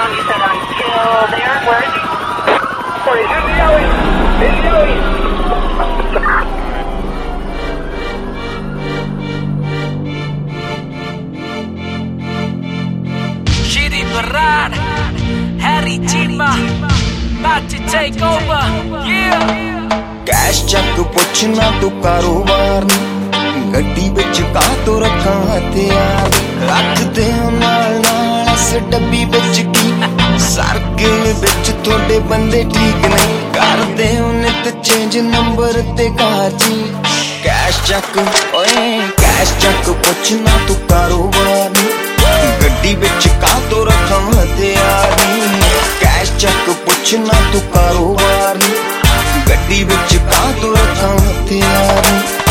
You said until there. Where is he? Sorry, here's the alley. Here's the alley. Shitty Barad, Harry Tima, about to take over. Yeah. Cash चक पुछना तू कारोबार गड्डी विच कातों रखां हथियार रख दे नाल नाल इस डब्बी विच की सर्किल विच थोड़े बंदे ठीक नहीं कर दे नित चेंज नंबर ते काजी कैश चक ओए कैश चक पुछना तू कारोबार गड्डी विच कातों रखां हथियार कैश चक पुछना तू कारोबार गड्डी विच कातों रखां हथियार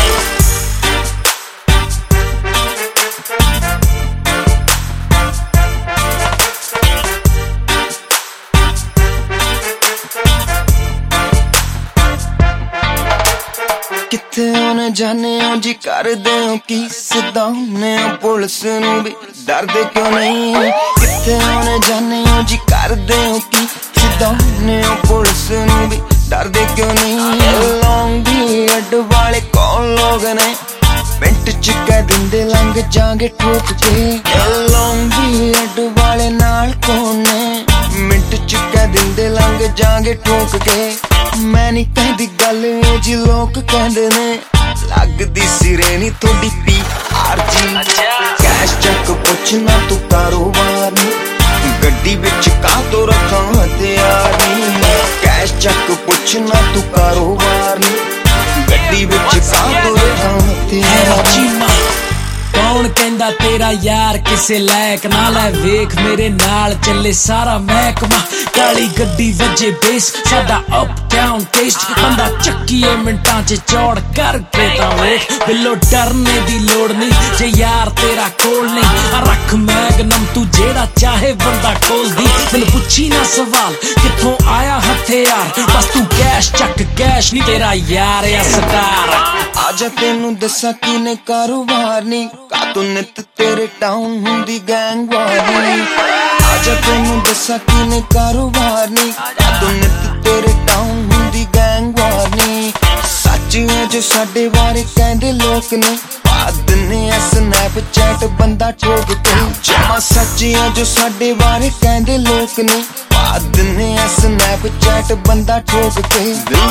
किथे होने जाने हो जी कर दे हो की सिद्धा होने हो पुलिस नूं भी डर दे क्यों नहीं किथे होने जाने हो जी कर दे हो की सिद्धा होने हो पुलिस नूं भी डर दे क्यों नहीं लॉन्ग भी अड वाले कौन लोग ने मिंट च कह दिंदे लंघ जांगे ठोक के लॉन्ग भी अड वाले नाल कौन ने मिंट च कह दिंदे लंघ जांगे ठोक के मैं नहीं कहदी गल जी लोग कहंदे ने लगदी सिरे नी थोड़ी पी आरजी कैश चक पुछना तू कारोबार गड्डी विच कातों रखां हथियार कैश चक पुछना तू कारोबार गड्डी विच कातों रखां हथियार कौन कहंदा तेरा यार किसे लायक ना लै वेख मेरे नाल चले सारा महकमा काली गड्डी वजे बेस साडा अप डाउन टेस्ट बंदा चक्कीए मिंटां च चौड़ करके तां वेख बिल्लो डरने दी लोड़ नहीं जे यार तेरा कोल नहीं रख मैगनम तू जेड़ा चाहे बंदा खोल दी मैनू पुछी ना सवाल कित्थों आया हथियार बस तू कैश चक कैश नहीं तेरा यार या स्टार आजा तेनू दसा किने कारोबार नी कातों नित तेरे टाउन हुंदी गैंग वारी आजा तेनू दसा किने कारोबार नी कातों नित तेरे टाउन हुंदी गैंग वारी सच है जो साडे बारे कहंदे लोक ने बाद ने स्नैपचैट बंदा ठोक के जमा सच है जो साडे बारे कहंदे लोक ने बाद ने स्नैपचैट बंदा ठोक के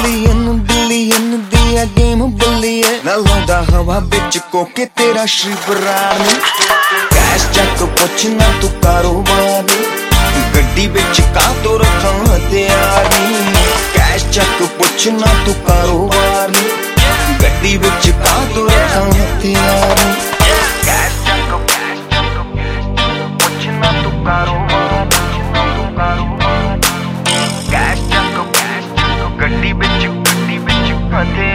बिलियन दी गेम बल्लीए ना लाउंदा हवा बिच कोके तेरा श्री बरार नी कैश चक पुछना तू कारोबार गड्डी विच कातों रखां हथियार कैश चक पुछना तू कारोबार गड्डी विच कातों रखां हथियार कैश चक पुछना तू कारोबार कैश चक गड्डी विच हथियार